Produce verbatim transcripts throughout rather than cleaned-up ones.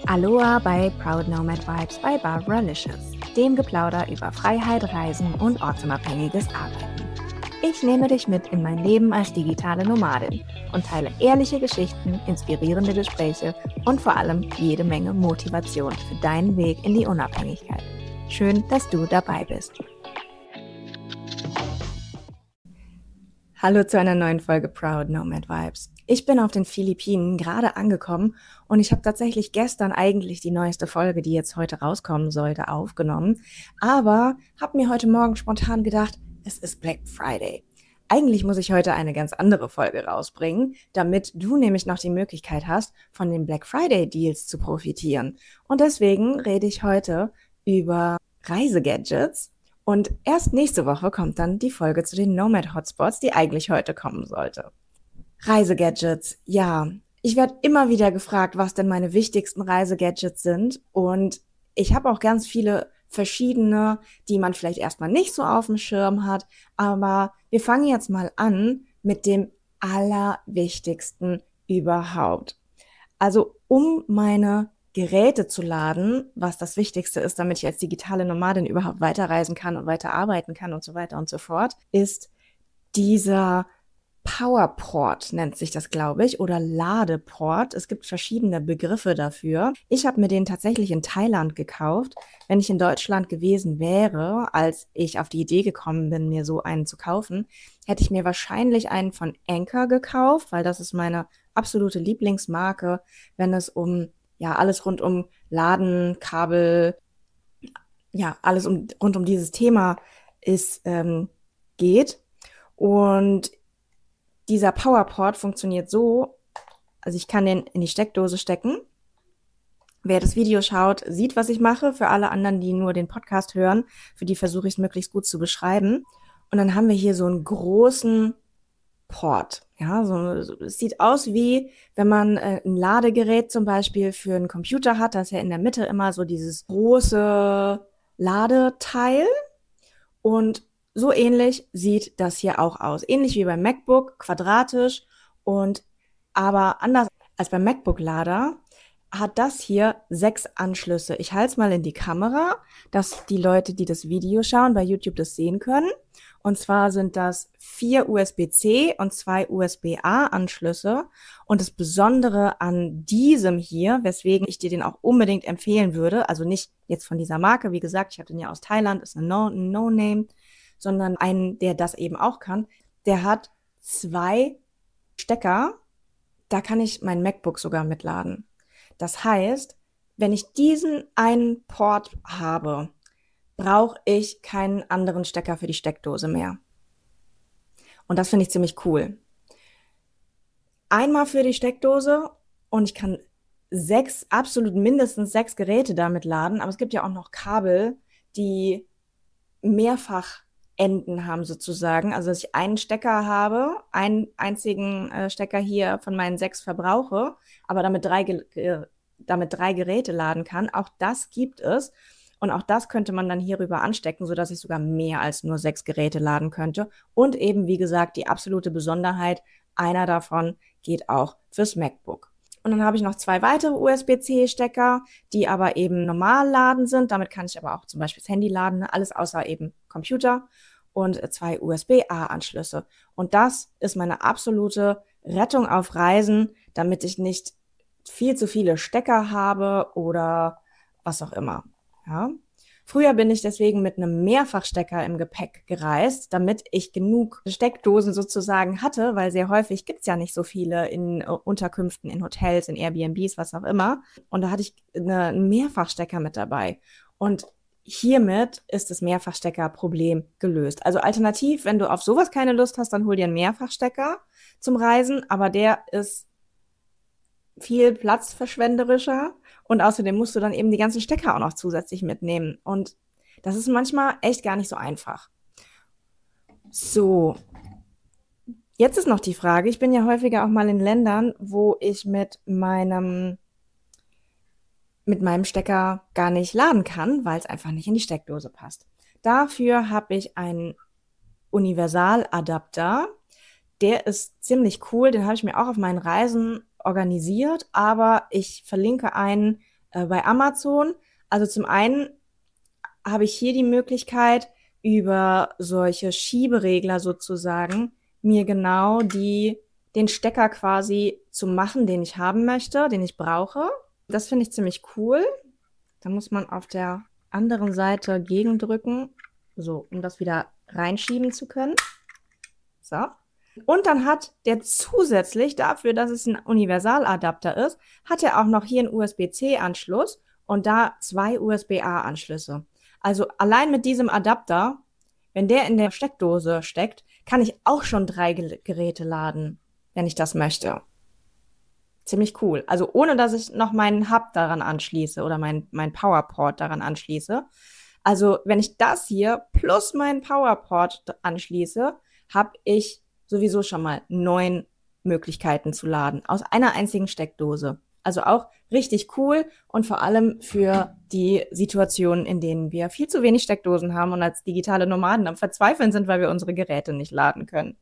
Aloha bei Proud Nomad Vibes bei Barbara Licious, dem Geplauder über Freiheit, Reisen und ortsunabhängiges Arbeiten. Ich nehme dich mit in mein Leben als digitale Nomadin und teile ehrliche Geschichten, inspirierende Gespräche und vor allem jede Menge Motivation für deinen Weg in die Unabhängigkeit. Schön, dass du dabei bist. Hallo zu einer neuen Folge Proud Nomad Vibes. Ich bin auf den Philippinen gerade angekommen und ich habe tatsächlich gestern eigentlich die neueste Folge, die jetzt heute rauskommen sollte, aufgenommen. Aber habe mir heute Morgen spontan gedacht, es ist Black Friday. Eigentlich muss ich heute eine ganz andere Folge rausbringen, damit du nämlich noch die Möglichkeit hast, von den Black Friday Deals zu profitieren. Und deswegen rede ich heute über Reisegadgets. Und erst nächste Woche kommt dann die Folge zu den Nomad-Hotspots, die eigentlich heute kommen sollte. Reisegadgets, ja. Ich werde immer wieder gefragt, was denn meine wichtigsten Reisegadgets sind. Und ich habe auch ganz viele verschiedene, die man vielleicht erstmal nicht so auf dem Schirm hat. Aber wir fangen jetzt mal an mit dem Allerwichtigsten überhaupt. Also um meine Geräte zu laden, was das Wichtigste ist, damit ich als digitale Nomadin überhaupt weiterreisen kann und weiterarbeiten kann und so weiter und so fort, ist dieser Powerport, nennt sich das, glaube ich, oder Ladeport. Es gibt verschiedene Begriffe dafür. Ich habe mir den tatsächlich in Thailand gekauft. Wenn ich in Deutschland gewesen wäre, als ich auf die Idee gekommen bin, mir so einen zu kaufen, hätte ich mir wahrscheinlich einen von Anker gekauft, weil das ist meine absolute Lieblingsmarke, wenn es um ja alles rund um Laden, Kabel, ja alles um, rund um dieses Thema ist ähm, geht. Und dieser Powerport funktioniert so, also ich kann den in die Steckdose stecken. Wer das Video schaut, sieht, was ich mache. Für alle anderen, die nur den Podcast hören, für die versuche ich es möglichst gut zu beschreiben. Und dann haben wir hier so einen großen Port. Ja, so, so, es sieht aus wie, wenn man äh, ein Ladegerät zum Beispiel für einen Computer hat, da ist ja in der Mitte immer so dieses große Ladeteil. Und so ähnlich sieht das hier auch aus. Ähnlich wie beim MacBook, quadratisch. Und aber anders als beim MacBook-Lader hat das hier sechs Anschlüsse. Ich halte es mal in die Kamera, dass die Leute, die das Video schauen, bei YouTube das sehen können. Und zwar sind das vier U S B C und zwei U S B A Anschlüsse. Und das Besondere an diesem hier, weswegen ich dir den auch unbedingt empfehlen würde, also nicht jetzt von dieser Marke, wie gesagt, ich habe den ja aus Thailand, ist ein No- No-Name, sondern einen, der das eben auch kann, der hat zwei Stecker, da kann ich mein MacBook sogar mitladen. Das heißt, wenn ich diesen einen Port habe, brauche ich keinen anderen Stecker für die Steckdose mehr. Und das finde ich ziemlich cool. Einmal für die Steckdose und ich kann sechs, absolut mindestens sechs Geräte damit laden, aber es gibt ja auch noch Kabel, die mehrfach Enden haben sozusagen, also dass ich einen Stecker habe, einen einzigen äh, Stecker hier von meinen sechs verbrauche, aber damit drei, äh, damit drei Geräte laden kann. Auch das gibt es und auch das könnte man dann hierüber anstecken, sodass ich sogar mehr als nur sechs Geräte laden könnte. Und eben, wie gesagt, die absolute Besonderheit, einer davon geht auch fürs MacBook. Und dann habe ich noch zwei weitere U S B C Stecker, die aber eben normal laden sind. Damit kann ich aber auch zum Beispiel das Handy laden, ne? Alles außer eben Computer und zwei U S B A Anschlüsse. Und das ist meine absolute Rettung auf Reisen, damit ich nicht viel zu viele Stecker habe oder was auch immer. Ja? Früher bin ich deswegen mit einem Mehrfachstecker im Gepäck gereist, damit ich genug Steckdosen sozusagen hatte, weil sehr häufig gibt's ja nicht so viele in uh, Unterkünften, in Hotels, in Airbnbs, was auch immer. Und da hatte ich eine, einen Mehrfachstecker mit dabei. Und hiermit ist das Mehrfachstecker-Problem gelöst. Also alternativ, wenn du auf sowas keine Lust hast, dann hol dir einen Mehrfachstecker zum Reisen, aber der ist viel platzverschwenderischer und außerdem musst du dann eben die ganzen Stecker auch noch zusätzlich mitnehmen und das ist manchmal echt gar nicht so einfach. So, jetzt ist noch die Frage, ich bin ja häufiger auch mal in Ländern, wo ich mit meinem mit meinem Stecker gar nicht laden kann, weil es einfach nicht in die Steckdose passt. Dafür habe ich einen Universaladapter, der ist ziemlich cool, den habe ich mir auch auf meinen Reisen organisiert, aber ich verlinke einen äh, bei Amazon. Also zum einen habe ich hier die Möglichkeit, über solche Schieberegler sozusagen mir genau die, den Stecker quasi zu machen, den ich haben möchte, den ich brauche. Das finde ich ziemlich cool. Da muss man auf der anderen Seite gegendrücken, so, um das wieder reinschieben zu können. So. Und dann hat der zusätzlich dafür, dass es ein Universaladapter ist, hat er auch noch hier einen U S B C Anschluss und da zwei U S B A Anschlüsse. Also allein mit diesem Adapter, wenn der in der Steckdose steckt, kann ich auch schon drei Geräte laden, wenn ich das möchte. Ziemlich cool. Also ohne, dass ich noch meinen Hub daran anschließe oder mein, mein Powerport daran anschließe. Also wenn ich das hier plus meinen Powerport anschließe, habe ich sowieso schon mal neun Möglichkeiten zu laden aus einer einzigen Steckdose. Also auch richtig cool und vor allem für die Situationen, in denen wir viel zu wenig Steckdosen haben und als digitale Nomaden am Verzweifeln sind, weil wir unsere Geräte nicht laden können.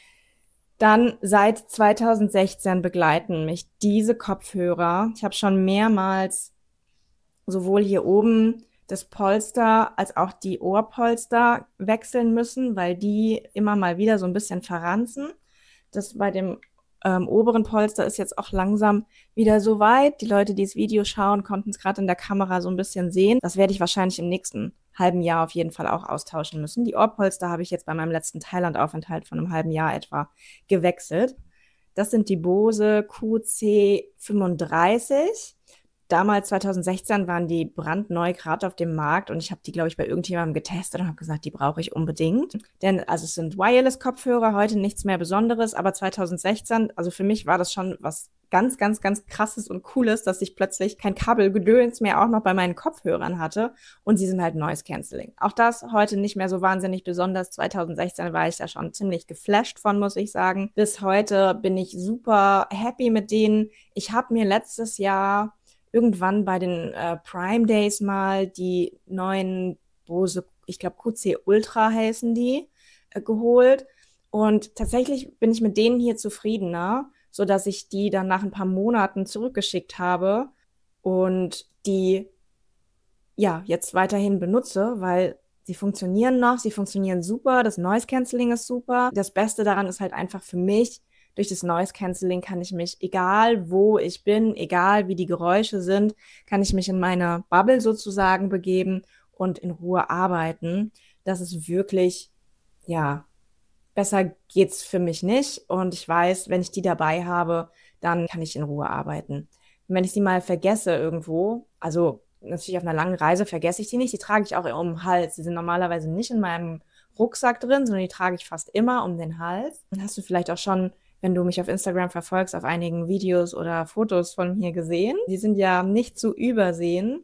Dann seit zweitausendsechzehn begleiten mich diese Kopfhörer. Ich habe schon mehrmals sowohl hier oben das Polster als auch die Ohrpolster wechseln müssen, weil die immer mal wieder so ein bisschen verranzen. Das bei dem ähm, oberen Polster ist jetzt auch langsam wieder so weit. Die Leute, die das Video schauen, konnten es gerade in der Kamera so ein bisschen sehen. Das werde ich wahrscheinlich im nächsten halben Jahr auf jeden Fall auch austauschen müssen. Die Ohrpolster habe ich jetzt bei meinem letzten Thailand-Aufenthalt von einem halben Jahr etwa gewechselt. Das sind die Bose Q C fünfunddreißig. Damals, zweitausendsechzehn, waren die brandneu gerade auf dem Markt und ich habe die, glaube ich, bei irgendjemandem getestet und habe gesagt, die brauche ich unbedingt. Denn also es sind Wireless-Kopfhörer, heute nichts mehr Besonderes, aber zweitausendsechzehn, also für mich war das schon was ganz, ganz, ganz Krasses und Cooles, dass ich plötzlich kein Kabelgedöns mehr auch noch bei meinen Kopfhörern hatte und sie sind halt Noise Cancelling. Auch das heute nicht mehr so wahnsinnig besonders. zweitausendsechzehn war ich da schon ziemlich geflasht von, muss ich sagen. Bis heute bin ich super happy mit denen. Ich habe mir letztes Jahr irgendwann bei den äh, Prime Days mal die neuen Bose, ich glaube Q C Ultra heißen die, äh, geholt. Und tatsächlich bin ich mit denen hier zufriedener, so dass ich die dann nach ein paar Monaten zurückgeschickt habe und die ja jetzt weiterhin benutze, weil sie funktionieren noch, sie funktionieren super, das Noise Cancelling ist super. Das Beste daran ist halt einfach für mich, durch das Noise Cancelling kann ich mich, egal wo ich bin, egal wie die Geräusche sind, kann ich mich in meine Bubble sozusagen begeben und in Ruhe arbeiten. Das ist wirklich, ja, besser geht's für mich nicht. Und ich weiß, wenn ich die dabei habe, dann kann ich in Ruhe arbeiten. Und wenn ich sie mal vergesse irgendwo, also natürlich auf einer langen Reise vergesse ich die nicht, die trage ich auch um den Hals. Die sind normalerweise nicht in meinem Rucksack drin, sondern die trage ich fast immer um den Hals. Dann hast du vielleicht auch schon, wenn du mich auf Instagram verfolgst, auf einigen Videos oder Fotos von mir gesehen. Die sind ja nicht zu übersehen.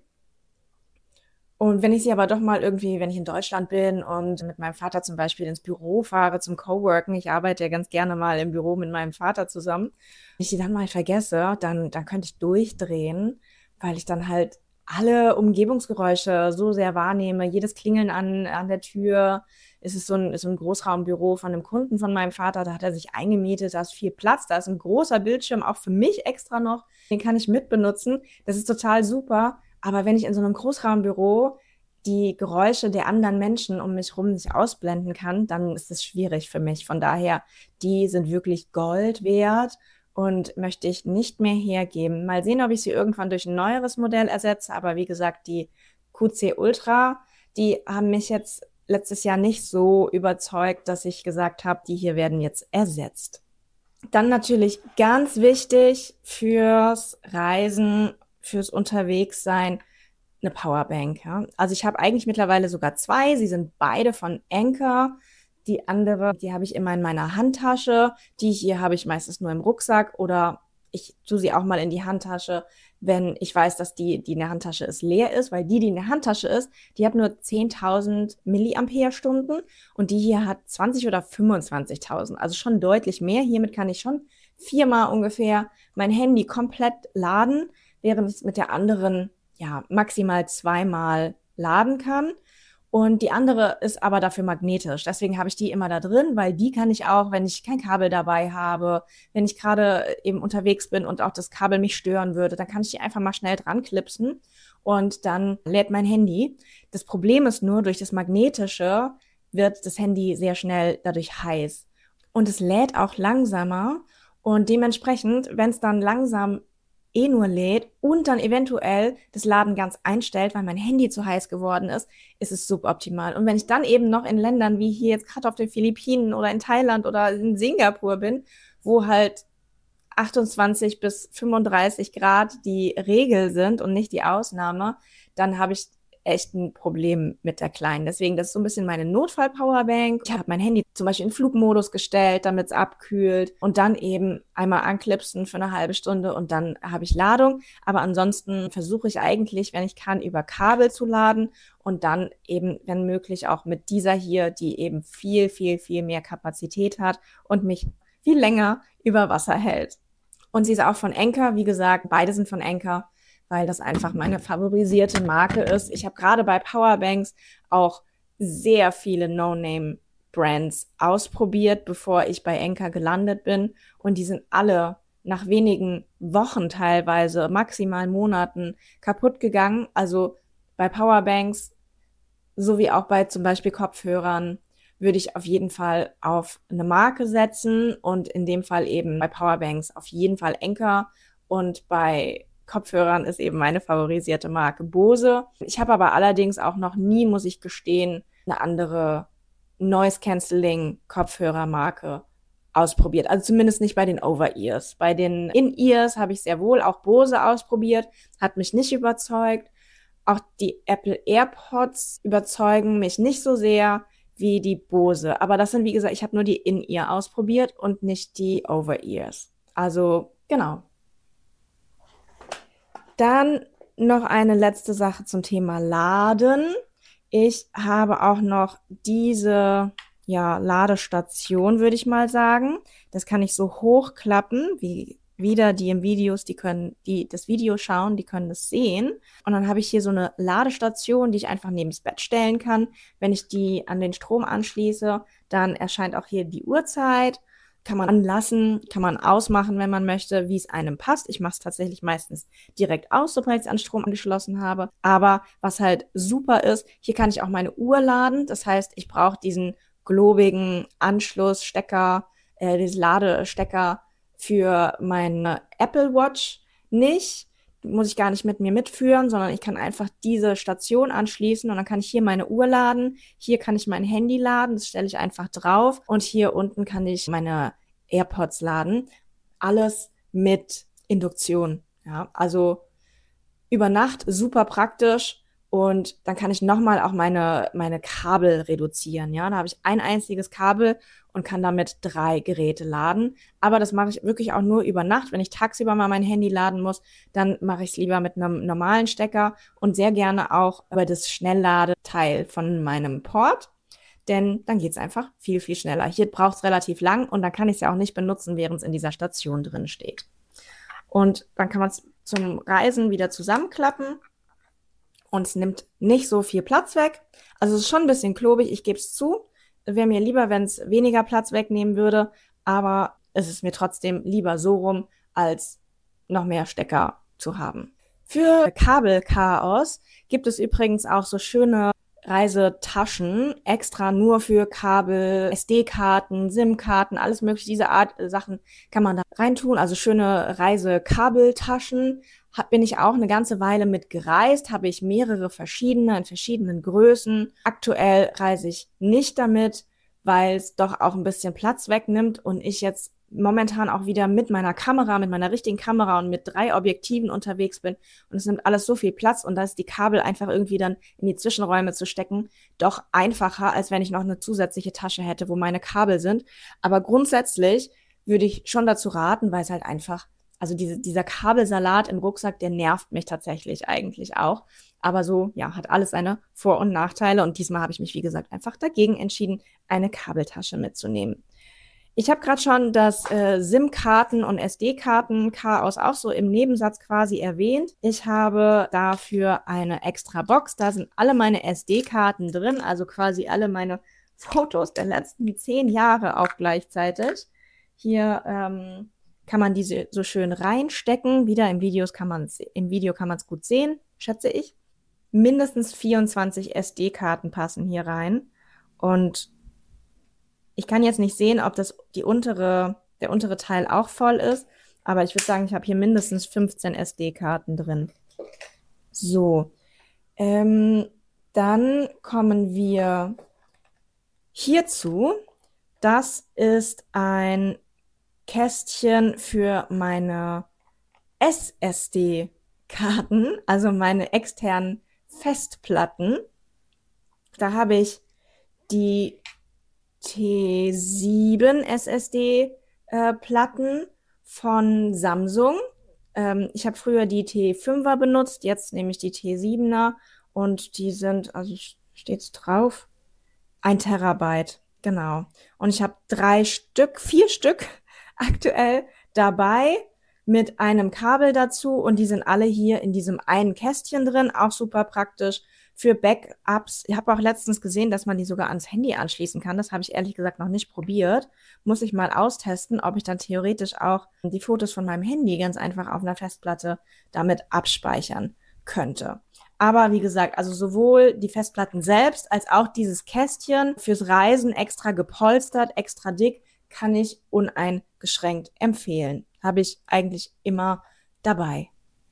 Und wenn ich sie aber doch mal irgendwie, wenn ich in Deutschland bin und mit meinem Vater zum Beispiel ins Büro fahre zum Coworken, ich arbeite ja ganz gerne mal im Büro mit meinem Vater zusammen, wenn ich die dann mal vergesse, dann, dann könnte ich durchdrehen, weil ich dann halt alle Umgebungsgeräusche so sehr wahrnehme. Jedes Klingeln an, an der Tür. Es ist so ein, ist so ein Großraumbüro von einem Kunden von meinem Vater, da hat er sich eingemietet, da ist viel Platz, da ist ein großer Bildschirm, auch für mich extra noch, den kann ich mitbenutzen. Das ist total super. Aber wenn ich in so einem Großraumbüro die Geräusche der anderen Menschen um mich herum nicht ausblenden kann, dann ist es schwierig für mich. Von daher, die sind wirklich Gold wert und möchte ich nicht mehr hergeben. Mal sehen, ob ich sie irgendwann durch ein neueres Modell ersetze. Aber wie gesagt, die Q C Ultra, die haben mich jetzt letztes Jahr nicht so überzeugt, dass ich gesagt habe, die hier werden jetzt ersetzt. Dann natürlich ganz wichtig fürs Reisen, fürs Unterwegssein, eine Powerbank. Ja? Also ich habe eigentlich mittlerweile sogar zwei. Sie sind beide von Anker. Die andere, die habe ich immer in meiner Handtasche. Die hier habe ich meistens nur im Rucksack oder ich tue sie auch mal in die Handtasche, wenn ich weiß, dass die, die in der Handtasche ist, leer ist, weil die, die in der Handtasche ist, die hat nur zehntausend Milliampere-Stunden und die hier hat zwanzig oder fünfundzwanzigtausend, also schon deutlich mehr. Hiermit kann ich schon viermal ungefähr mein Handy komplett laden, während ich mit der anderen ja maximal zweimal laden kann. Und die andere ist aber dafür magnetisch. Deswegen habe ich die immer da drin, weil die kann ich auch, wenn ich kein Kabel dabei habe, wenn ich gerade eben unterwegs bin und auch das Kabel mich stören würde, dann kann ich die einfach mal schnell dran klipsen und dann lädt mein Handy. Das Problem ist nur, durch das Magnetische wird das Handy sehr schnell dadurch heiß. Und es lädt auch langsamer und dementsprechend, wenn es dann langsam eh nur lädt und dann eventuell das Laden ganz einstellt, weil mein Handy zu heiß geworden ist, ist es suboptimal. Und wenn ich dann eben noch in Ländern wie hier jetzt gerade auf den Philippinen oder in Thailand oder in Singapur bin, wo halt achtundzwanzig bis fünfunddreißig Grad die Regel sind und nicht die Ausnahme, dann habe ich echt ein Problem mit der Kleinen. Deswegen, das ist so ein bisschen meine Notfall-Powerbank. Ich habe mein Handy zum Beispiel in Flugmodus gestellt, damit es abkühlt und dann eben einmal anklipsen für eine halbe Stunde und dann habe ich Ladung. Aber ansonsten versuche ich eigentlich, wenn ich kann, über Kabel zu laden und dann eben, wenn möglich, auch mit dieser hier, die eben viel, viel, viel mehr Kapazität hat und mich viel länger über Wasser hält. Und sie ist auch von Anker, wie gesagt, beide sind von Anker, weil das einfach meine favorisierte Marke ist. Ich habe gerade bei Powerbanks auch sehr viele No-Name-Brands ausprobiert, bevor ich bei Anker gelandet bin. Und die sind alle nach wenigen Wochen teilweise, maximal Monaten kaputt gegangen. Also bei Powerbanks sowie auch bei zum Beispiel Kopfhörern würde ich auf jeden Fall auf eine Marke setzen und in dem Fall eben bei Powerbanks auf jeden Fall Anker und bei Kopfhörern ist eben meine favorisierte Marke Bose. Ich habe aber allerdings auch noch nie, muss ich gestehen, eine andere Noise-Canceling-Kopfhörermarke ausprobiert. Also zumindest nicht bei den Over-Ears. Bei den In-Ears habe ich sehr wohl auch Bose ausprobiert, hat mich nicht überzeugt. Auch die Apple AirPods überzeugen mich nicht so sehr wie die Bose. Aber das sind, wie gesagt, ich habe nur die In-Ear ausprobiert und nicht die Over-Ears. Also, genau. Dann noch eine letzte Sache zum Thema Laden. Ich habe auch noch diese, ja, Ladestation, würde ich mal sagen. Das kann ich so hochklappen, wie wieder die im Videos, die können, die das Video schauen, die können das sehen. Und dann habe ich hier so eine Ladestation, die ich einfach neben das Bett stellen kann. Wenn ich die an den Strom anschließe, dann erscheint auch hier die Uhrzeit. Kann man anlassen, kann man ausmachen, wenn man möchte, wie es einem passt. Ich mache es tatsächlich meistens direkt aus, sobald ich es an Strom angeschlossen habe. Aber was halt super ist, hier kann ich auch meine Uhr laden. Das heißt, ich brauche diesen globigen Anschlussstecker, äh, diesen Ladestecker für meine Apple Watch nicht. Muss ich gar nicht mit mir mitführen, sondern ich kann einfach diese Station anschließen und dann kann ich hier meine Uhr laden. Hier kann ich mein Handy laden, das stelle ich einfach drauf und hier unten kann ich meine AirPods laden. Alles mit Induktion. Ja, also über Nacht super praktisch und dann kann ich nochmal auch meine, meine Kabel reduzieren. Ja, da habe ich ein einziges Kabel und kann damit drei Geräte laden. Aber das mache ich wirklich auch nur über Nacht. Wenn ich tagsüber mal mein Handy laden muss, dann mache ich es lieber mit einem normalen Stecker und sehr gerne auch über das Schnellladeteil von meinem Port. Denn dann geht es einfach viel, viel schneller. Hier braucht es relativ lang und dann kann ich es ja auch nicht benutzen, während es in dieser Station drin steht. Und dann kann man es zum Reisen wieder zusammenklappen und es nimmt nicht so viel Platz weg. Also es ist schon ein bisschen klobig, ich gebe es zu. Wäre mir lieber, wenn es weniger Platz wegnehmen würde, aber es ist mir trotzdem lieber so rum, als noch mehr Stecker zu haben. Für Kabelchaos gibt es übrigens auch so schöne Reisetaschen, extra nur für Kabel, S D-Karten, SIM-Karten, alles mögliche, diese Art äh, Sachen kann man da reintun. Also schöne Reisekabeltaschen. Hab, bin ich auch eine ganze Weile mit gereist, habe ich mehrere verschiedene in verschiedenen Größen. Aktuell reise ich nicht damit, weil es doch auch ein bisschen Platz wegnimmt und ich jetzt momentan auch wieder mit meiner Kamera, mit meiner richtigen Kamera und mit drei Objektiven unterwegs bin und es nimmt alles so viel Platz und da ist die Kabel einfach irgendwie dann in die Zwischenräume zu stecken doch einfacher, als wenn ich noch eine zusätzliche Tasche hätte, wo meine Kabel sind. Aber grundsätzlich würde ich schon dazu raten, weil es halt einfach, also diese, dieser Kabelsalat im Rucksack, der nervt mich tatsächlich eigentlich auch. Aber so, ja, hat alles seine Vor- und Nachteile und diesmal habe ich mich, wie gesagt, einfach dagegen entschieden, eine Kabeltasche mitzunehmen. Ich habe gerade schon das äh, SIM-Karten- und S D-Karten-Chaos auch so im Nebensatz quasi erwähnt. Ich habe dafür eine extra Box. Da sind alle meine S D-Karten drin, also quasi alle meine Fotos der letzten zehn Jahre auch gleichzeitig. Hier ähm, kann man diese so schön reinstecken. Wieder im, Videos kann man's, im Video kann man es gut sehen, schätze ich. Mindestens vierundzwanzig S D-Karten passen hier rein. Und ich kann jetzt nicht sehen, ob das die untere, der untere Teil auch voll ist, aber ich würde sagen, ich habe hier mindestens fünfzehn S D-Karten drin. So, ähm, dann kommen wir hierzu. Das ist ein Kästchen für meine S S D-Karten, also meine externen Festplatten. Da habe ich die T sieben S S D-Platten äh, von Samsung. Ähm, ich habe früher die T fünfer benutzt, jetzt nehme ich die T siebener und die sind, also steht's drauf, ein Terabyte, genau. Und ich habe drei Stück, vier Stück aktuell dabei mit einem Kabel dazu und die sind alle hier in diesem einen Kästchen drin, auch super praktisch für Backups. Ich habe auch letztens gesehen, dass man die sogar ans Handy anschließen kann. Das habe ich ehrlich gesagt noch nicht probiert. Muss ich mal austesten, ob ich dann theoretisch auch die Fotos von meinem Handy ganz einfach auf einer Festplatte damit abspeichern könnte. Aber wie gesagt, also sowohl die Festplatten selbst als auch dieses Kästchen fürs Reisen extra gepolstert, extra dick, kann ich uneingeschränkt empfehlen. Habe ich eigentlich immer dabei.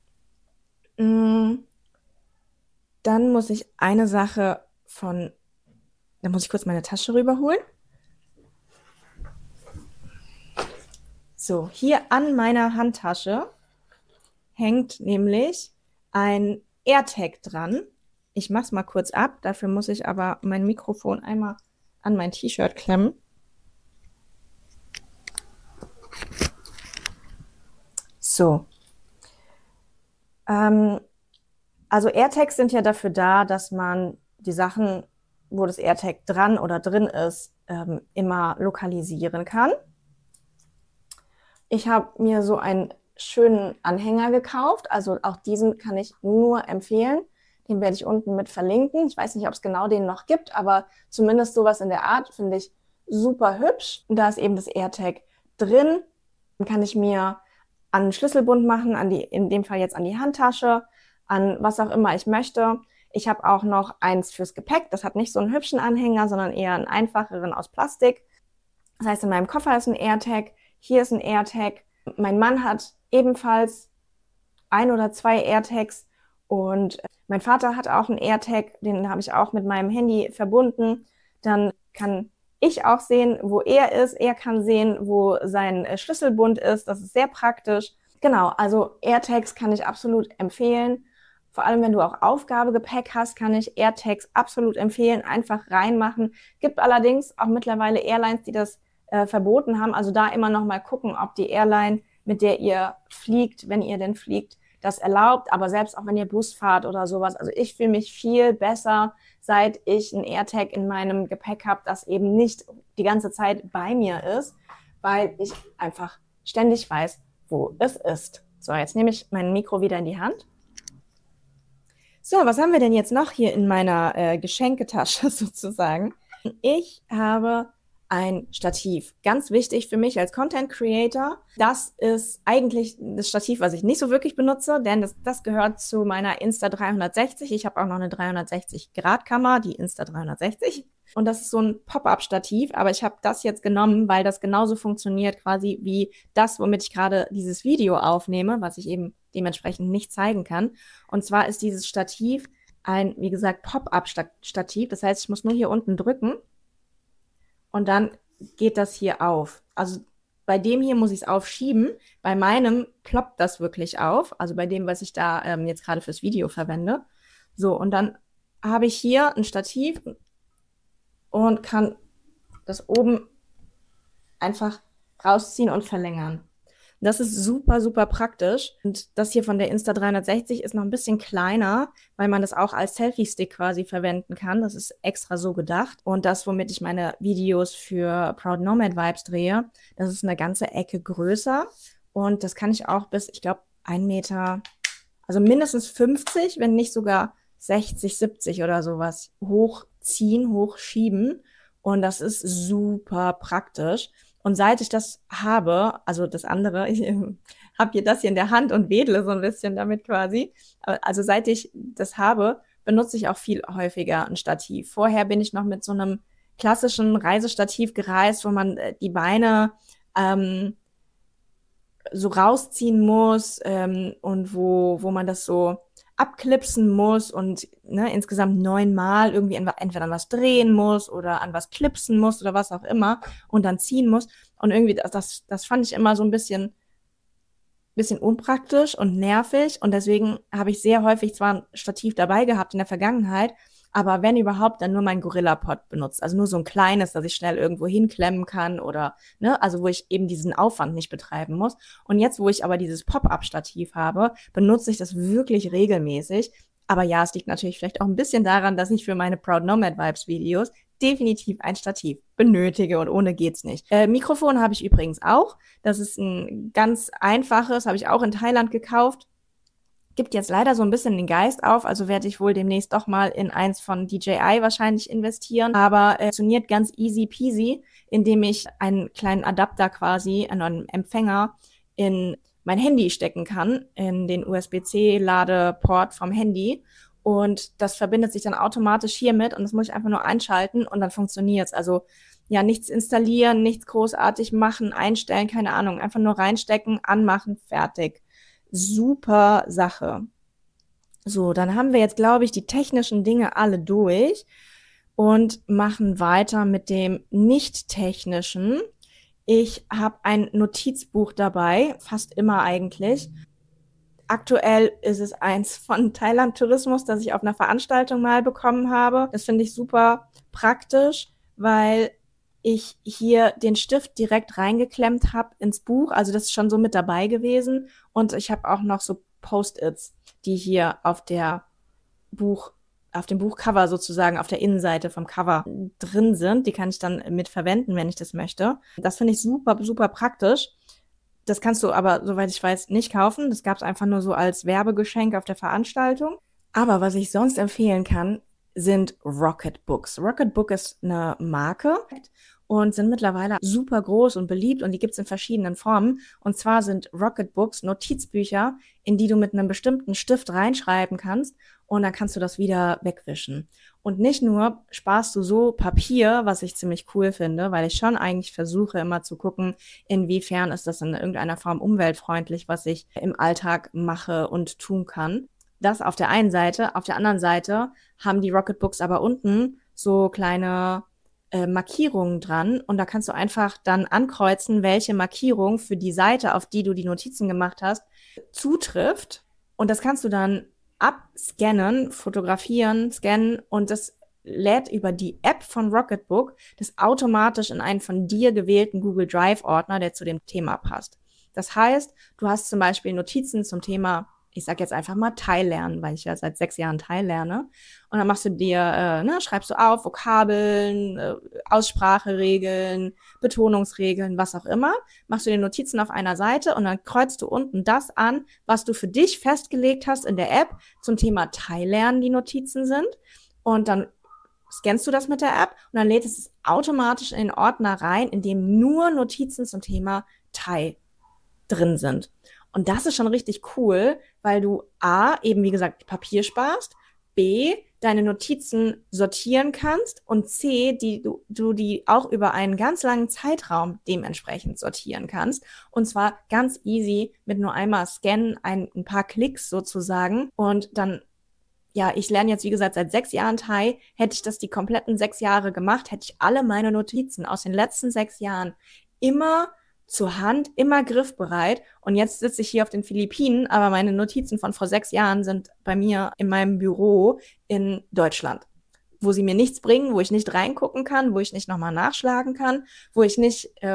Mm. Dann muss ich eine Sache von, da muss ich kurz meine Tasche rüberholen. So, hier an meiner Handtasche hängt nämlich ein AirTag dran. Ich mach's mal kurz ab, dafür muss ich aber mein Mikrofon einmal an mein T-Shirt klemmen. So. Ähm, Also AirTags sind ja dafür da, dass man die Sachen, wo das AirTag dran oder drin ist, ähm, immer lokalisieren kann. Ich habe mir so einen schönen Anhänger gekauft, also auch diesen kann ich nur empfehlen. Den werde ich unten mit verlinken. Ich weiß nicht, ob es genau den noch gibt, aber zumindest sowas in der Art finde ich super hübsch. Und da ist eben das AirTag drin. Dann kann ich mir an den Schlüsselbund machen, an die, in dem Fall jetzt an die Handtasche, an was auch immer ich möchte. Ich habe auch noch eins fürs Gepäck. Das hat nicht so einen hübschen Anhänger, sondern eher einen einfacheren aus Plastik. Das heißt, in meinem Koffer ist ein AirTag, hier ist ein AirTag. Mein Mann hat ebenfalls ein oder zwei AirTags und mein Vater hat auch einen AirTag, den habe ich auch mit meinem Handy verbunden. Dann kann ich auch sehen, wo er ist. Er kann sehen, wo sein Schlüsselbund ist. Das ist sehr praktisch. Genau, also AirTags kann ich absolut empfehlen. Vor allem, wenn du auch Aufgabegepäck hast, kann ich AirTags absolut empfehlen. Einfach reinmachen. Gibt allerdings auch mittlerweile Airlines, die das äh, verboten haben. Also da immer noch mal gucken, ob die Airline, mit der ihr fliegt, wenn ihr denn fliegt, das erlaubt. Aber selbst auch wenn ihr Bus fahrt oder sowas. Also ich fühle mich viel besser, seit ich ein AirTag in meinem Gepäck habe, das eben nicht die ganze Zeit bei mir ist, weil ich einfach ständig weiß, wo es ist. So, jetzt nehme ich mein Mikro wieder in die Hand. So, was haben wir denn jetzt noch hier in meiner äh, Geschenketasche sozusagen? Ich habe ein Stativ. Ganz wichtig für mich als Content Creator. Das ist eigentlich das Stativ, was ich nicht so wirklich benutze, denn das, das gehört zu meiner Insta dreihundertsechzig. Ich habe auch noch eine dreihundertsechzig Grad Kamera, die Insta dreihundertsechzig. Und das ist so ein Pop-up-Stativ, aber ich habe das jetzt genommen, weil das genauso funktioniert quasi wie das, womit ich gerade dieses Video aufnehme, was ich eben dementsprechend nicht zeigen kann. Und zwar ist dieses Stativ ein, wie gesagt, Pop-up-Stativ. Das heißt, ich muss nur hier unten drücken und dann geht das hier auf. Also bei dem hier muss ich es aufschieben. Bei meinem ploppt das wirklich auf. Also bei dem, was ich da ähm, jetzt gerade fürs Video verwende. So, und dann habe ich hier ein Stativ und kann das oben einfach rausziehen und verlängern. Das ist super, super praktisch. Und das hier von der Insta dreihundertsechzig ist noch ein bisschen kleiner, weil man das auch als Selfie-Stick quasi verwenden kann. Das ist extra so gedacht. Und das, womit ich meine Videos für Proud Nomad Vibes drehe, das ist eine ganze Ecke größer. Und das kann ich auch bis, ich glaube, ein Meter, also mindestens fünfzig, wenn nicht sogar sechzig, siebzig oder sowas hochziehen, hochschieben. Und das ist super praktisch. Und seit ich das habe, also das andere, ich äh, habe hier das hier in der Hand und wedle so ein bisschen damit quasi. Also seit ich das habe, benutze ich auch viel häufiger ein Stativ. Vorher bin ich noch mit so einem klassischen Reisestativ gereist, wo man äh, die Beine ähm, so rausziehen muss ähm, und wo, wo man das so abklipsen muss und ne, insgesamt neunmal irgendwie entweder an was drehen muss oder an was klipsen muss oder was auch immer und dann ziehen muss. Und irgendwie, das, das fand ich immer so ein bisschen, bisschen unpraktisch und nervig. Und deswegen habe ich sehr häufig zwar ein Stativ dabei gehabt in der Vergangenheit, aber wenn überhaupt, dann nur mein Gorilla-Pod benutzt. Also nur so ein kleines, das ich schnell irgendwo hinklemmen kann oder, ne, also wo ich eben diesen Aufwand nicht betreiben muss. Und jetzt, wo ich aber dieses Pop-up-Stativ habe, benutze ich das wirklich regelmäßig. Aber ja, es liegt natürlich vielleicht auch ein bisschen daran, dass ich für meine Proud Nomad Vibes Videos definitiv ein Stativ benötige und ohne geht's nicht. Äh, Mikrofon habe ich übrigens auch. Das ist ein ganz einfaches, habe ich auch in Thailand gekauft. Gibt jetzt leider so ein bisschen den Geist auf, also werde ich wohl demnächst doch mal in eins von D J I wahrscheinlich investieren, aber äh, funktioniert ganz easy peasy, indem ich einen kleinen Adapter quasi, einen Empfänger in mein Handy stecken kann, in den U S B-C-Ladeport vom Handy und das verbindet sich dann automatisch hiermit und das muss ich einfach nur einschalten und dann funktioniert's. Also ja, nichts installieren, nichts großartig machen, einstellen, keine Ahnung, einfach nur reinstecken, anmachen, fertig. Super Sache. So, dann haben wir jetzt, glaube ich, die technischen Dinge alle durch und machen weiter mit dem nicht-technischen. Ich habe ein Notizbuch dabei, fast immer eigentlich. Aktuell ist es eins von Thailand Tourismus, das ich auf einer Veranstaltung mal bekommen habe. Das finde ich super praktisch, weil ich hier den Stift direkt reingeklemmt habe ins Buch. Also das ist schon so mit dabei gewesen. Und ich habe auch noch so Post-its, die hier auf der Buch, auf dem Buchcover sozusagen, auf der Innenseite vom Cover drin sind. Die kann ich dann mit verwenden, wenn ich das möchte. Das finde ich super, super praktisch. Das kannst du aber, soweit ich weiß, nicht kaufen. Das gab es einfach nur so als Werbegeschenk auf der Veranstaltung. Aber was ich sonst empfehlen kann, sind Rocketbooks. Rocketbook ist eine Marke und sind mittlerweile super groß und beliebt und die gibt's in verschiedenen Formen. Und zwar sind Rocketbooks Notizbücher, in die du mit einem bestimmten Stift reinschreiben kannst und dann kannst du das wieder wegwischen. Und nicht nur sparst du so Papier, was ich ziemlich cool finde, weil ich schon eigentlich versuche immer zu gucken, inwiefern ist das in irgendeiner Form umweltfreundlich, was ich im Alltag mache und tun kann. Das auf der einen Seite. Auf der anderen Seite haben die Rocketbooks aber unten so kleine äh, Markierungen dran und da kannst du einfach dann ankreuzen, welche Markierung für die Seite, auf die du die Notizen gemacht hast, zutrifft. Und das kannst du dann abscannen, fotografieren, scannen und das lädt über die App von Rocketbook das automatisch in einen von dir gewählten Google Drive-Ordner, der zu dem Thema passt. Das heißt, du hast zum Beispiel Notizen zum Thema, ich sag jetzt einfach mal Thai lernen, weil ich ja seit sechs Jahren Thai lerne. Und dann machst du dir, äh, ne, schreibst du auf, Vokabeln, äh, Ausspracheregeln, Betonungsregeln, was auch immer. Machst du die Notizen auf einer Seite und dann kreuzt du unten das an, was du für dich festgelegt hast in der App zum Thema Thai lernen, die Notizen sind. Und dann scannst du das mit der App und dann lädt es automatisch in den Ordner rein, in dem nur Notizen zum Thema Thai drin sind. Und das ist schon richtig cool, weil du A, eben wie gesagt, Papier sparst, B, deine Notizen sortieren kannst und C, die du, du die auch über einen ganz langen Zeitraum dementsprechend sortieren kannst. Und zwar ganz easy mit nur einmal scannen, ein, ein paar Klicks sozusagen. Und dann, ja, ich lerne jetzt wie gesagt seit sechs Jahren Thai. Hätte ich das die kompletten sechs Jahre gemacht, hätte ich alle meine Notizen aus den letzten sechs Jahren immer zur Hand, immer griffbereit. Und jetzt sitze ich hier auf den Philippinen, aber meine Notizen von vor sechs Jahren sind bei mir in meinem Büro in Deutschland, wo sie mir nichts bringen, wo ich nicht reingucken kann, wo ich nicht nochmal nachschlagen kann, wo ich nicht ähm,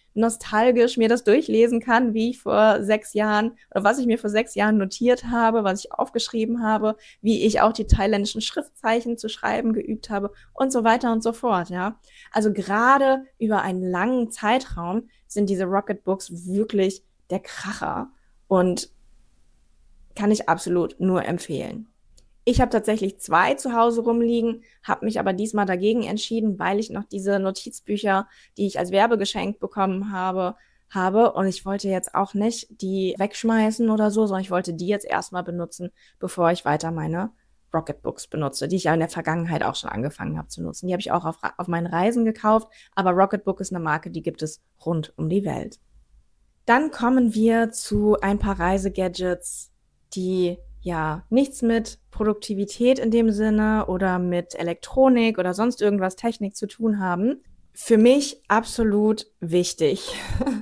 nostalgisch mir das durchlesen kann, wie ich vor sechs Jahren oder was ich mir vor sechs Jahren notiert habe, was ich aufgeschrieben habe, wie ich auch die thailändischen Schriftzeichen zu schreiben geübt habe und so weiter und so fort, ja. Also gerade über einen langen Zeitraum sind diese Rocketbooks wirklich der Kracher und kann ich absolut nur empfehlen. Ich habe tatsächlich zwei zu Hause rumliegen, habe mich aber diesmal dagegen entschieden, weil ich noch diese Notizbücher, die ich als Werbegeschenk bekommen habe, habe. Und ich wollte jetzt auch nicht die wegschmeißen oder so, sondern ich wollte die jetzt erstmal benutzen, bevor ich weiter meine Rocketbooks benutze, die ich ja in der Vergangenheit auch schon angefangen habe zu nutzen. Die habe ich auch auf, auf meinen Reisen gekauft, aber Rocketbook ist eine Marke, die gibt es rund um die Welt. Dann kommen wir zu ein paar Reisegadgets, die ja nichts mit Produktivität in dem Sinne oder mit Elektronik oder sonst irgendwas Technik zu tun haben. Für mich absolut wichtig.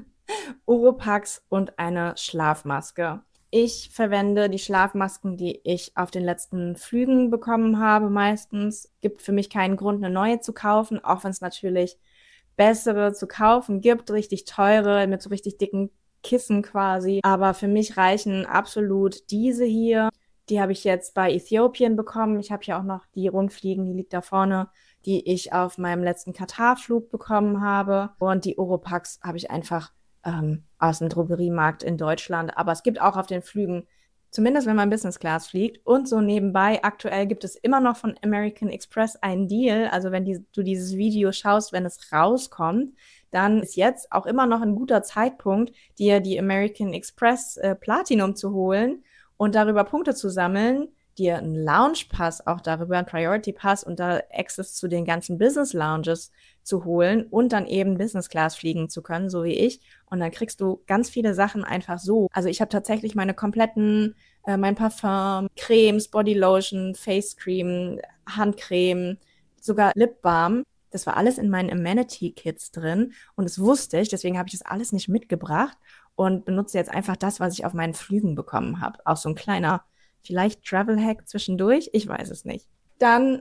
Oropax und eine Schlafmaske. Ich verwende die Schlafmasken, die ich auf den letzten Flügen bekommen habe meistens. Gibt für mich keinen Grund, eine neue zu kaufen, auch wenn es natürlich bessere zu kaufen gibt, richtig teure, mit so richtig dicken Kissen quasi. Aber für mich reichen absolut diese hier. Die habe ich jetzt bei Äthiopien bekommen. Ich habe hier auch noch die Rundfliegen, die liegt da vorne, die ich auf meinem letzten Katar-Flug bekommen habe. Und die Oropax habe ich einfach ähm, aus dem Drogeriemarkt in Deutschland. Aber es gibt auch auf den Flügen, zumindest wenn man Business Class fliegt. Und so nebenbei, aktuell gibt es immer noch von American Express einen Deal. Also wenn die, du dieses Video schaust, wenn es rauskommt, dann ist jetzt auch immer noch ein guter Zeitpunkt, dir die American Express äh, Platinum zu holen und darüber Punkte zu sammeln, dir einen Lounge Pass auch darüber, einen Priority Pass und da Access zu den ganzen Business Lounges zu holen und dann eben Business Class fliegen zu können, so wie ich. Und dann kriegst du ganz viele Sachen einfach so. Also ich habe tatsächlich meine kompletten, äh, mein Parfum, Cremes, Body Lotion, Face Cream, Handcreme, sogar Lip Balm. Das war alles in meinen Amenity-Kits drin und das wusste ich, deswegen habe ich das alles nicht mitgebracht und benutze jetzt einfach das, was ich auf meinen Flügen bekommen habe. Auch so ein kleiner, vielleicht Travel-Hack zwischendurch, ich weiß es nicht. Dann,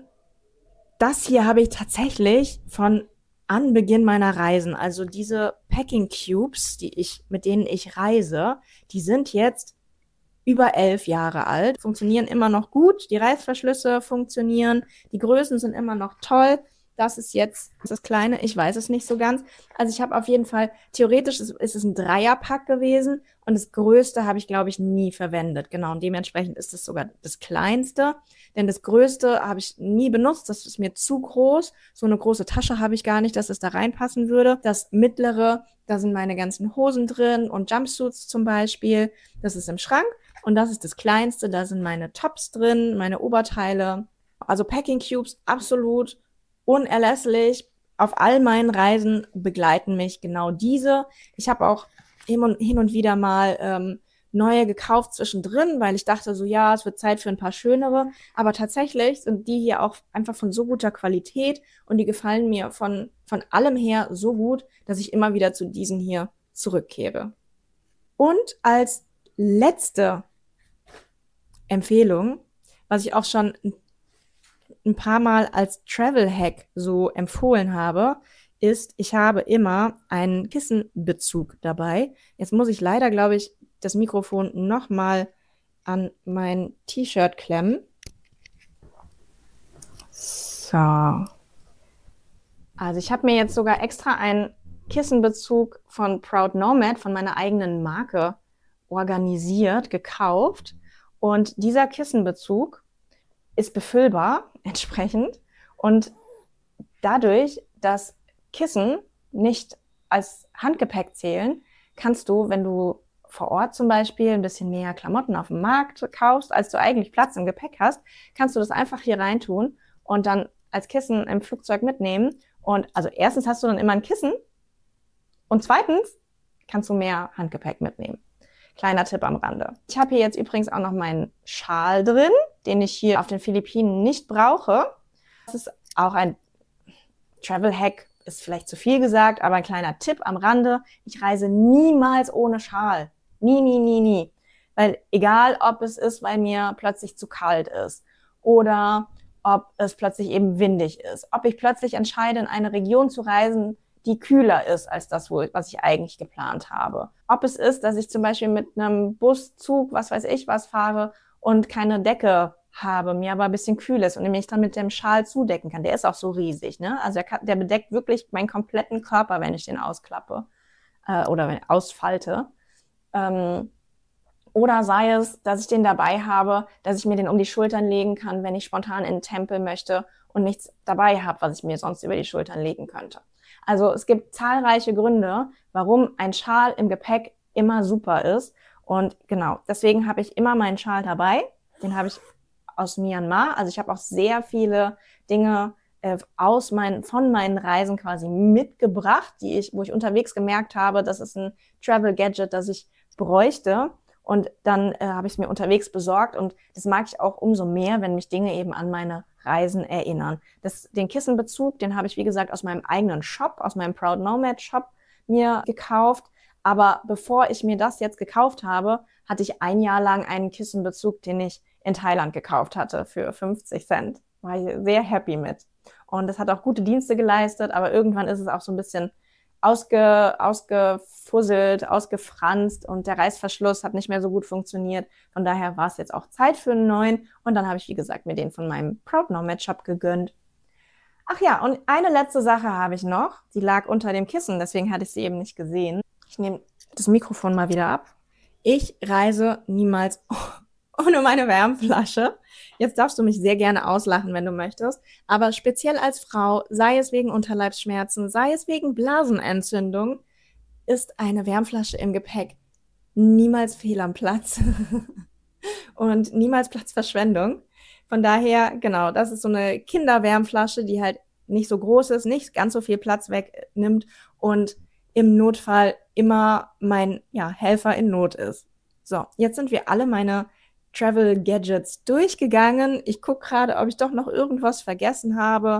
das hier habe ich tatsächlich von Anbeginn meiner Reisen, also diese Packing Cubes, die ich, mit denen ich reise, die sind jetzt über elf Jahre alt, funktionieren immer noch gut, die Reißverschlüsse funktionieren, die Größen sind immer noch toll. Das ist jetzt das Kleine, ich weiß es nicht so ganz. Also ich habe auf jeden Fall, theoretisch ist, ist es ein Dreierpack gewesen und das Größte habe ich, glaube ich, nie verwendet. Genau, und dementsprechend ist es sogar das Kleinste, denn das Größte habe ich nie benutzt, das ist mir zu groß. So eine große Tasche habe ich gar nicht, dass es da reinpassen würde. Das Mittlere, da sind meine ganzen Hosen drin und Jumpsuits zum Beispiel. Das ist im Schrank und das ist das Kleinste, da sind meine Tops drin, meine Oberteile. Also Packing Cubes, absolut unerlässlich. Auf all meinen Reisen begleiten mich genau diese. Ich habe auch hin und, hin und wieder mal ähm, neue gekauft zwischendrin, weil ich dachte so, ja, es wird Zeit für ein paar schönere. Aber tatsächlich sind die hier auch einfach von so guter Qualität und die gefallen mir von, von allem her so gut, dass ich immer wieder zu diesen hier zurückkehre. Und als letzte Empfehlung, was ich auch schon ein paar Mal als Travel-Hack so empfohlen habe, ist, ich habe immer einen Kissenbezug dabei. Jetzt muss ich leider, glaube ich, das Mikrofon nochmal an mein T-Shirt klemmen. So. Also ich habe mir jetzt sogar extra einen Kissenbezug von Proud Nomad, von meiner eigenen Marke, organisiert, gekauft. Und dieser Kissenbezug ist befüllbar entsprechend und dadurch, dass Kissen nicht als Handgepäck zählen, kannst du, wenn du vor Ort zum Beispiel ein bisschen mehr Klamotten auf dem Markt kaufst, als du eigentlich Platz im Gepäck hast, kannst du das einfach hier reintun und dann als Kissen im Flugzeug mitnehmen. Und also erstens hast du dann immer ein Kissen und zweitens kannst du mehr Handgepäck mitnehmen. Kleiner Tipp am Rande. Ich habe hier jetzt übrigens auch noch meinen Schal drin, den ich hier auf den Philippinen nicht brauche. Das ist auch ein Travel-Hack, ist vielleicht zu viel gesagt, aber ein kleiner Tipp am Rande. Ich reise niemals ohne Schal. Nie, nie, nie, nie. Weil egal, ob es ist, weil mir plötzlich zu kalt ist oder ob es plötzlich eben windig ist, ob ich plötzlich entscheide, in eine Region zu reisen, die kühler ist als das, wo, was ich eigentlich geplant habe. Ob es ist, dass ich zum Beispiel mit einem Bus, Zug, was weiß ich was fahre und keine Decke habe, mir aber ein bisschen kühl ist und mich dann mit dem Schal zudecken kann. Der ist auch so riesig, ne? Also der, kann, der bedeckt wirklich meinen kompletten Körper, wenn ich den ausklappe äh, oder wenn ich ausfalte. Ähm, Oder sei es, dass ich den dabei habe, dass ich mir den um die Schultern legen kann, wenn ich spontan in den Tempel möchte und nichts dabei habe, was ich mir sonst über die Schultern legen könnte. Also es gibt zahlreiche Gründe, warum ein Schal im Gepäck immer super ist. Und genau, deswegen habe ich immer meinen Schal dabei. Den habe ich aus Myanmar. Also ich habe auch sehr viele Dinge äh, aus meinen, von meinen Reisen quasi mitgebracht, die ich, wo ich unterwegs gemerkt habe, das ist ein Travel-Gadget, das ich bräuchte. Und dann äh, habe ich es mir unterwegs besorgt und das mag ich auch umso mehr, wenn mich Dinge eben an meine Reisen erinnern. Das, den Kissenbezug, den habe ich, wie gesagt, aus meinem eigenen Shop, aus meinem Proud Nomad Shop mir gekauft. Aber bevor ich mir das jetzt gekauft habe, hatte ich ein Jahr lang einen Kissenbezug, den ich in Thailand gekauft hatte für fünfzig Cent. War ich sehr happy mit. Und das hat auch gute Dienste geleistet, aber irgendwann ist es auch so ein bisschen Ausge, ausgefusselt, ausgefranst und der Reißverschluss hat nicht mehr so gut funktioniert. Von daher war es jetzt auch Zeit für einen neuen und dann habe ich, wie gesagt, mir den von meinem Proud Nomad Shop gegönnt. Ach ja, und eine letzte Sache habe ich noch. Die lag unter dem Kissen, deswegen hatte ich sie eben nicht gesehen. Ich nehme das Mikrofon mal wieder ab. Ich reise niemals ohne meine Wärmflasche. Jetzt darfst du mich sehr gerne auslachen, wenn du möchtest. Aber speziell als Frau, sei es wegen Unterleibsschmerzen, sei es wegen Blasenentzündung, ist eine Wärmflasche im Gepäck niemals fehl am Platz und niemals Platzverschwendung. Von daher, genau, das ist so eine Kinderwärmflasche, die halt nicht so groß ist, nicht ganz so viel Platz wegnimmt und im Notfall immer mein ja, Helfer in Not ist. So, jetzt sind wir alle meine Travel Gadgets durchgegangen. Ich gucke gerade, ob ich doch noch irgendwas vergessen habe.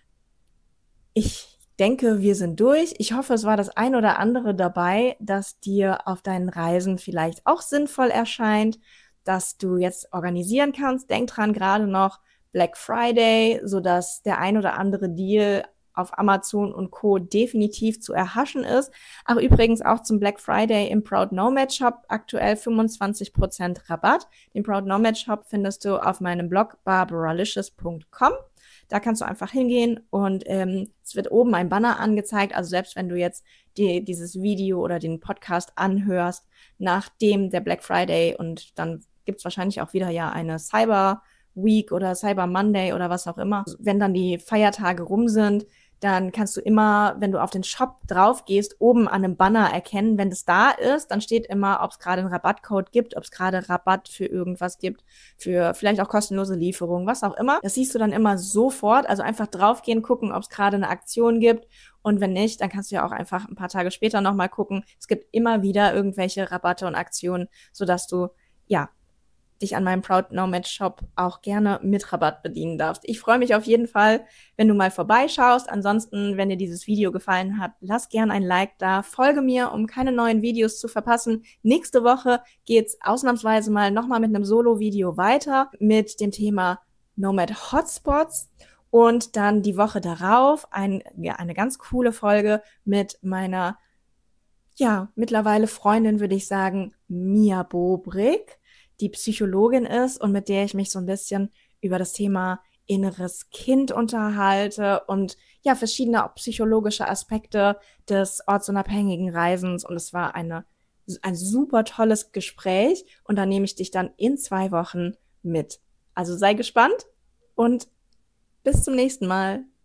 Ich denke, wir sind durch. Ich hoffe, es war das ein oder andere dabei, das dir auf deinen Reisen vielleicht auch sinnvoll erscheint, dass du jetzt organisieren kannst. Denk dran, gerade noch Black Friday, sodass der ein oder andere Deal auf Amazon und Co. definitiv zu erhaschen ist. Aber übrigens auch zum Black Friday im Proud Nomad Shop aktuell fünfundzwanzig Prozent Rabatt. Den Proud Nomad Shop findest du auf meinem Blog barbaralicious punkt com. Da kannst du einfach hingehen und ähm, es wird oben ein Banner angezeigt. Also selbst wenn du jetzt die, dieses Video oder den Podcast anhörst, nachdem der Black Friday und dann gibt's wahrscheinlich auch wieder ja eine Cyber Week oder Cyber Monday oder was auch immer. Wenn dann die Feiertage rum sind, dann kannst du immer, wenn du auf den Shop drauf gehst, oben an einem Banner erkennen, wenn das da ist, dann steht immer, ob es gerade einen Rabattcode gibt, ob es gerade Rabatt für irgendwas gibt, für vielleicht auch kostenlose Lieferung, was auch immer. Das siehst du dann immer sofort, also einfach draufgehen, gucken, ob es gerade eine Aktion gibt und wenn nicht, dann kannst du ja auch einfach ein paar Tage später nochmal gucken. Es gibt immer wieder irgendwelche Rabatte und Aktionen, sodass du, ja, dich an meinem Proud Nomad Shop auch gerne mit Rabatt bedienen darfst. Ich freue mich auf jeden Fall, wenn du mal vorbeischaust. Ansonsten, wenn dir dieses Video gefallen hat, lass gerne ein Like da. Folge mir, um keine neuen Videos zu verpassen. Nächste Woche geht's ausnahmsweise mal nochmal mit einem Solo-Video weiter mit dem Thema Nomad Hotspots. Und dann die Woche darauf ein, ja, eine ganz coole Folge mit meiner, ja, mittlerweile Freundin, würde ich sagen, Mia Bobrick, die Psychologin ist und mit der ich mich so ein bisschen über das Thema inneres Kind unterhalte und ja, verschiedene psychologische Aspekte des ortsunabhängigen Reisens. Und es war eine, ein super tolles Gespräch und da nehme ich dich dann in zwei Wochen mit. Also sei gespannt und bis zum nächsten Mal.